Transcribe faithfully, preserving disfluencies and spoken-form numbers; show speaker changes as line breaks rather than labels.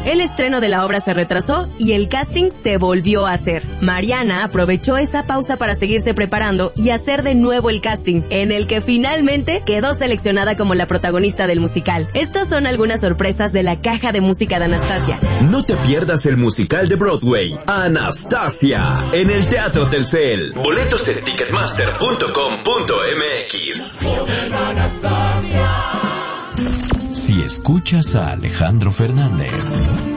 El estreno de la obra se retrasó y el casting se volvió a hacer. Mariana aprovechó esa pausa para seguirse preparando y hacer de nuevo el casting, en el que finalmente quedó seleccionada como la protagonista del musical. Estas son algunas sorpresas de la caja de música de Anastasia.
No te pierdas el musical de Broadway, Anastasia, en el Teatro Telcel. Boletos en ticketmaster punto com punto m x.
Si escuchas a Alejandro Fernández,